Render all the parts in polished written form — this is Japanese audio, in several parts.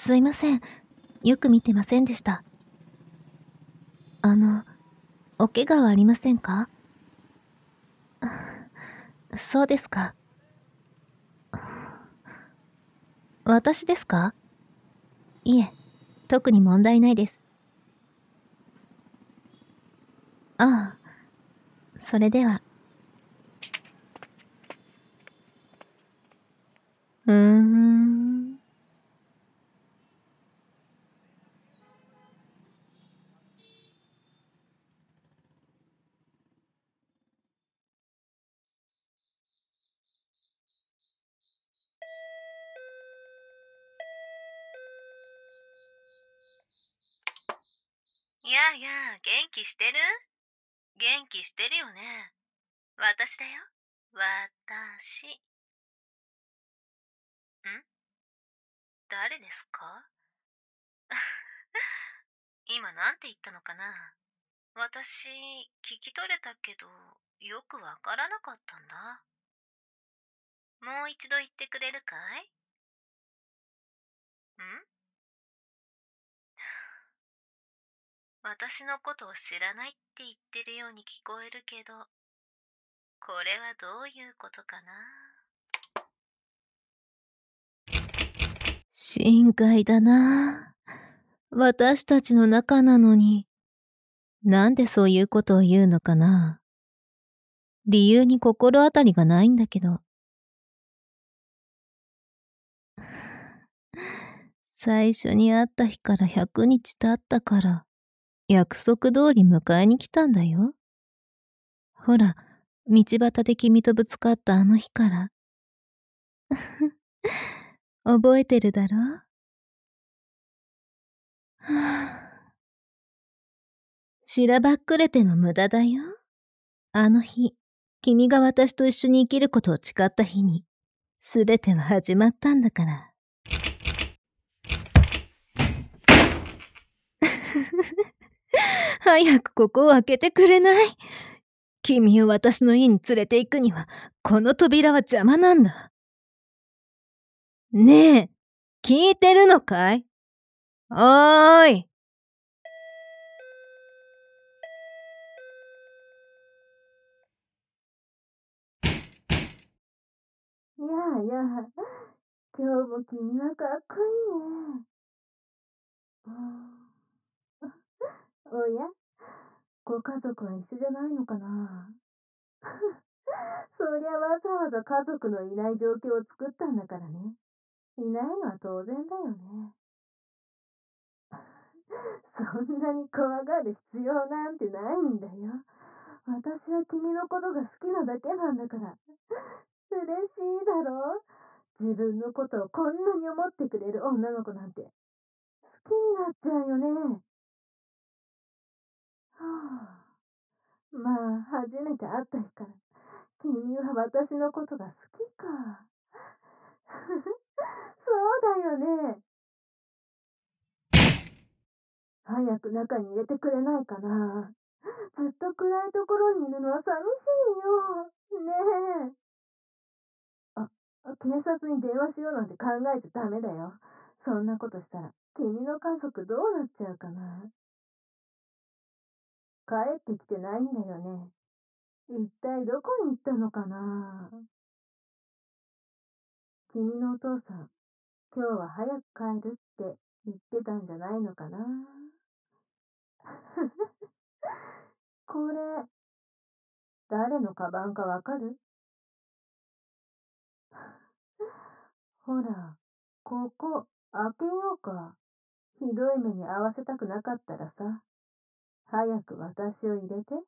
すいません。よく見てませんでした。お怪我はありませんか？そうですか。私ですか？いえ、特に問題ないです。ああ、それでは。うーん。 やあやあ、元気してる？元気してるよね。私だよ。私。ん？誰ですか？今なんて言ったのかな？私、聞き取れたけど、よくわからなかったんだ。もう一度言ってくれるかい？私のことを知らないって言ってるように聞こえるけど、これはどういうことかな？ 心外だな。私たちの仲なのに、なんでそういうことを言うのかな。理由に心当たりがないんだけど。最初に会った日から100日経ったから、約束通り迎えに来たんだよ。ほら、道端で君とぶつかったあの日から。覚えてるだろ？はぁ、しらばっくれても無駄だよ。あの日、君が私と一緒に生きることを誓った日に、すべては始まったんだから。早くここを開けてくれない？君を私の家に連れて行くには、この扉は邪魔なんだ。ねえ、聞いてるのかい？おーい。やあやあ、今日も君はかっこいいね。おや、ご家族は一緒じゃないのかな？そりゃわざわざ家族のいない状況を作ったんだからね。いないのは当然だよね。そんなに怖がる必要なんてないんだよ。私は君のことが好きなだけなんだから。嬉しいだろ？自分のことをこんなに思ってくれる女の子なんて好きになっちゃうよね。はあ、まあ、初めて会った日から君は私のことが好きか。そうだよね。早く中に入れてくれないかな。ずっと暗いところにいるのは寂しいよ。ねえ。あ、警察に電話しようなんて考えちゃダメだよ。そんなことしたら君の家族どうなっちゃうかな。帰ってきてないんだよね。一体どこに行ったのかな。君のお父さん、今日は早く帰るって言ってたんじゃないのかな。これ、誰のカバンかわかる？ほら、ここ、開けようか。ひどい目に遭わせたくなかったらさ、早く私を入れて。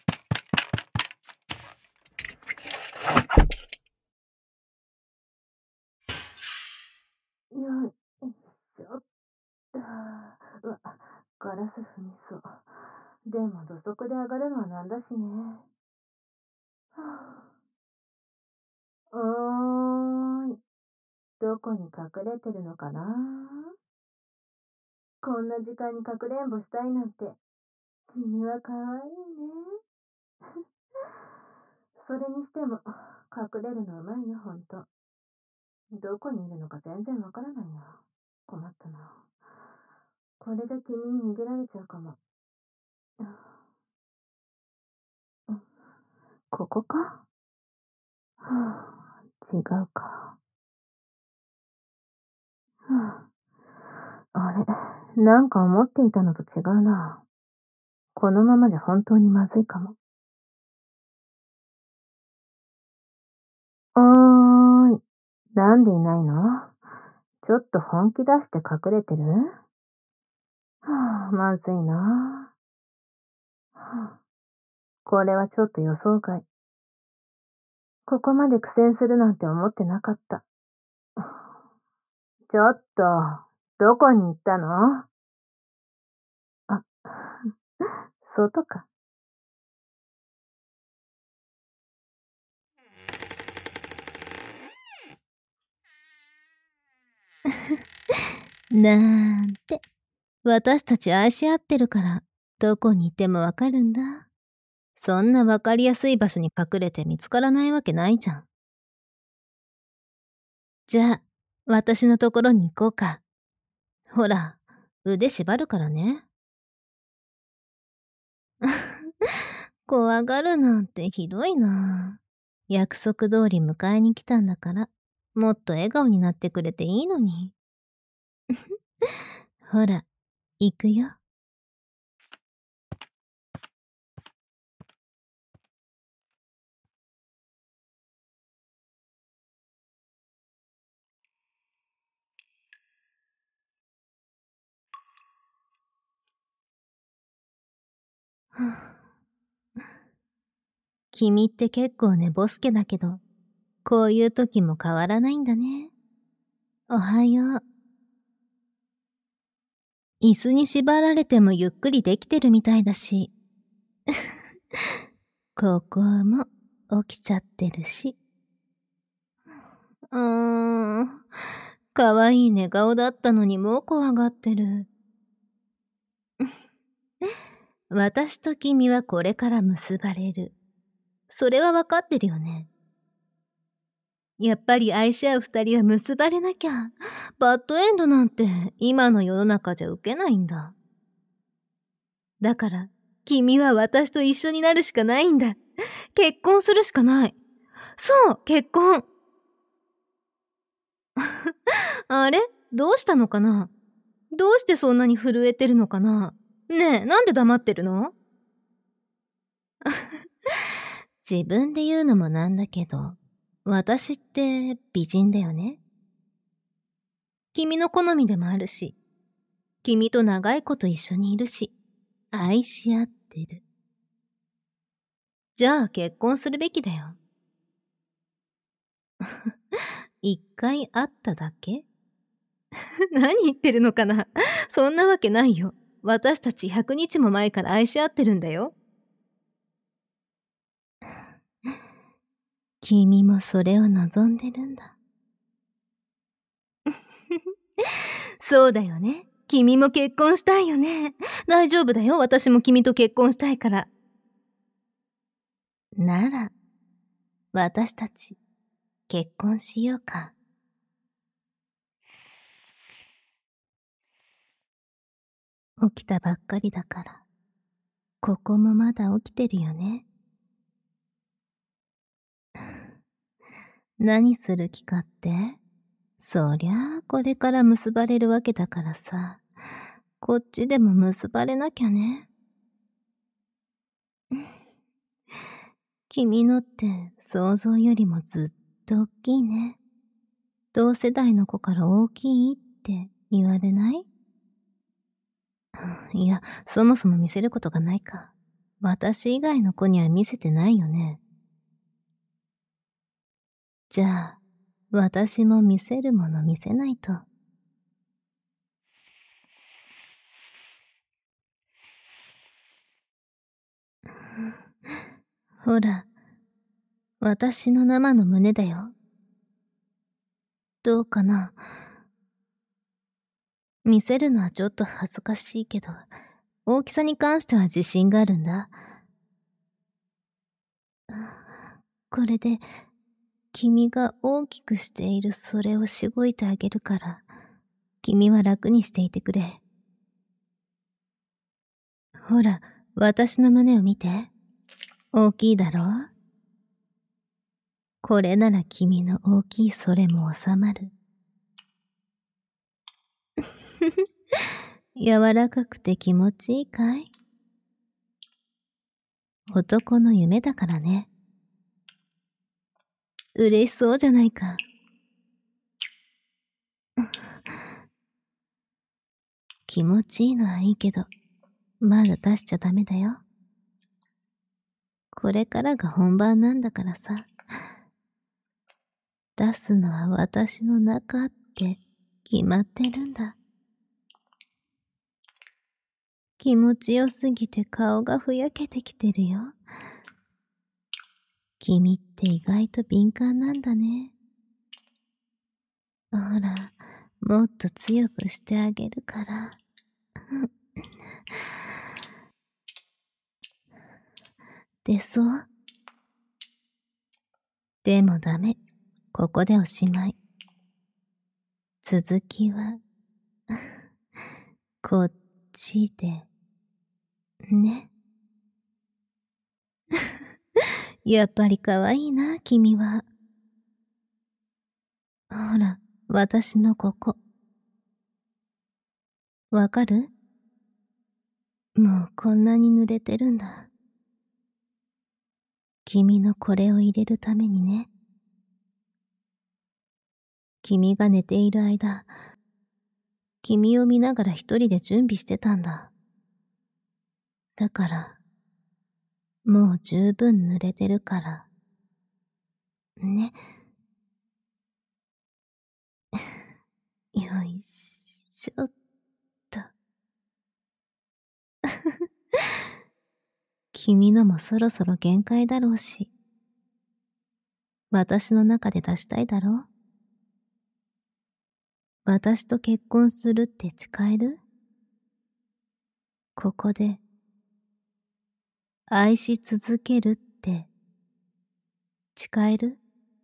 よいしょっと。うわ、ガラス踏みそう。でも土足で上がるのはなんだしね。はあ、おーい、どこに隠れてるのかな。こんな時間にかくれんぼしたいなんて、君はかわいいね。それにしても、隠れるのうまいよ、ほんと。どこにいるのか全然わからないよ。 困ったな。これで君に逃げられちゃうかも。ここか。違うか。あれ、なんか思っていたのと違うな。このままじゃ本当にまずいかも。おーい、なんでいないの？ちょっと本気出して隠れてる？まずいな。これはちょっと予想外。ここまで苦戦するなんて思ってなかった。ちょっと、どこに行ったの？あ、外か。 なんて、私たち愛し合ってるから、どこにいてもわかるんだ。そんなわかりやすい場所に隠れて見つからないわけないじゃん。じゃあ、私のところに行こうか。ほら、腕縛るからね。怖がるなんてひどいな。約束通り迎えに来たんだから、もっと笑顔になってくれていいのに。ほら、行くよ。君って結構寝ぼすけだけど、こういう時も変わらないんだね。おはよう。椅子に縛られてもゆっくりできてるみたいだし。ここも起きちゃってるし。かわいい寝顔だったのにもう怖がってる。私と君はこれから結ばれる。それはわかってるよね。やっぱり愛し合う二人は結ばれなきゃ。バッドエンドなんて今の世の中じゃ受けないんだ。だから、君は私と一緒になるしかないんだ。結婚するしかない。そう、結婚。あれ？どうしたのかな？どうしてそんなに震えてるのかな？ねえ、なんで黙ってるの？自分で言うのもなんだけど、私って美人だよね。君の好みでもあるし、君と長いこと一緒にいるし、愛し合ってる。じゃあ結婚するべきだよ。一回会っただけ？何言ってるのかな？そんなわけないよ。私たち100日も前から愛し合ってるんだよ。君もそれを望んでるんだ。そうだよね。君も結婚したいよね。大丈夫だよ。私も君と結婚したいから。なら、私たち、結婚しようか。起きたばっかりだから。ここもまだ起きてるよね。何する気かって？そりゃあ、これから結ばれるわけだからさ。こっちでも結ばれなきゃね。君のって想像よりもずっと大きいね。同世代の子から大きいって言われない？いや、そもそも見せることがないか。私以外の子には見せてないよね。じゃあ、私も見せるもの見せないと。ほら、私の生の胸だよ。どうかな？見せるのはちょっと恥ずかしいけど、大きさに関しては自信があるんだ。これで、君が大きくしているそれをしごいてあげるから、 君は楽にしていてくれ。ほら、私の胸を見て。大きいだろう？これなら君の大きいそれも収まる。柔らかくて気持ちいいかい？男の夢だからね。嬉しそうじゃないか。気持ちいいのはいいけど、まだ出しちゃダメだよ。これからが本番なんだからさ。出すのは私の中って決まってるんだ。気持ちよすぎて顔がふやけてきてるよ。君って意外と敏感なんだね。ほら、もっと強くしてあげるから。出そう？でもダメ。ここでおしまい。続きは、こっちで、ね。やっぱり可愛いな、君は。ほら、私のここ。わかる？もうこんなに濡れてるんだ。君のこれを入れるためにね。君が寝ている間、君を見ながら一人で準備してたんだ。だから、もう十分濡れてるから。ね。よいしょっと。君のもそろそろ限界だろうし。私の中で出したいだろう？私と結婚するって誓える？ここで、愛し続けるって誓える？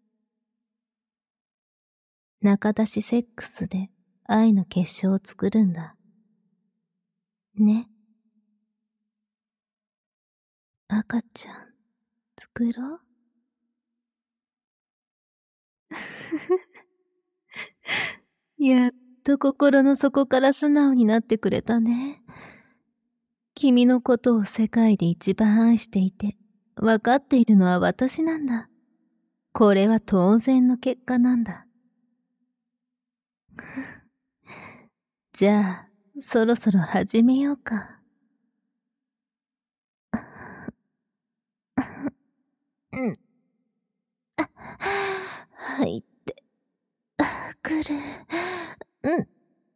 仲出しセックスで愛の結晶を作るんだ。ね。赤ちゃん、作ろう？やっと心の底から素直になってくれたね。君のことを世界で一番愛していて、わかっているのは私なんだ。これは当然の結果なんだ。じゃあ、そろそろ始めようか。うん。入ってくる。うん。うん。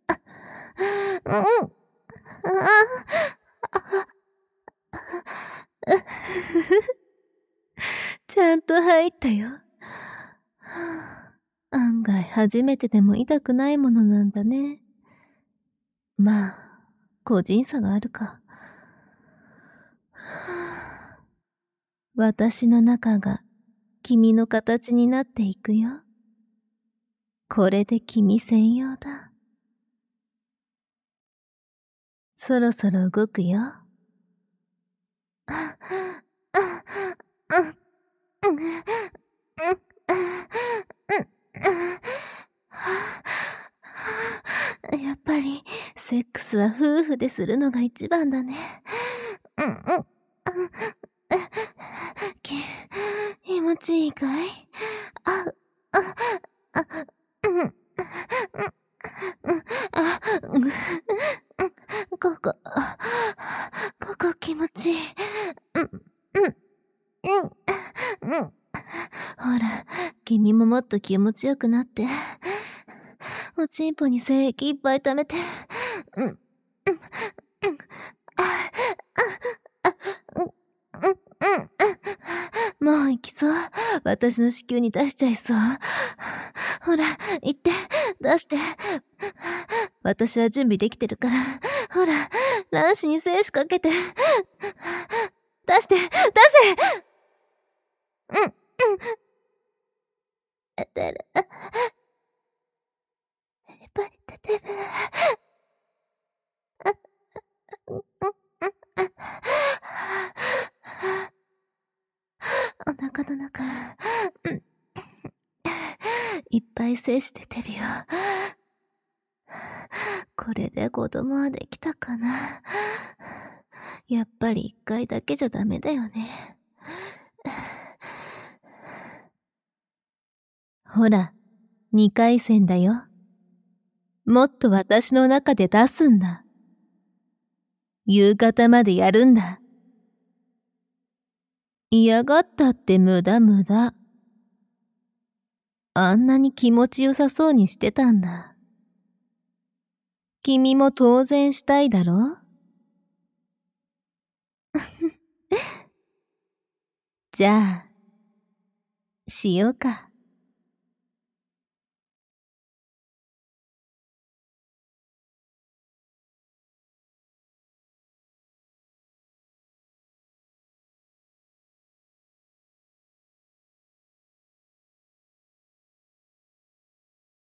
ちゃんと入ったよ。案外初めてでも痛くないものなんだね。まあ、個人差があるか。私の中が君の形になっていくよ。これで君専用だ。そろそろ動くよ。やっぱり、セックスは夫婦でするのが一番だね。気持ちいいかい？ここ、ここ気持ちいい。ほら、君ももっと気持ちよくなって。おちんぽに精液いっぱい溜めて。もう行きそう。私の子宮に出しちゃいそう。ほら、行って、出して。私は準備できてるから。ほら、卵子に精子かけて。出して、出せ！出る。いっぱい出ててる。お腹の中、いっぱい精子出てるよ。これで子供はできたかな。やっぱり1回だけじゃダメだよね。ほら、2回戦だよ。もっと私の中で出すんだ。夕方までやるんだ。嫌がったって無駄。あんなに気持ちよさそうにしてたんだ。君も当然したいだろ？じゃあ、しようか。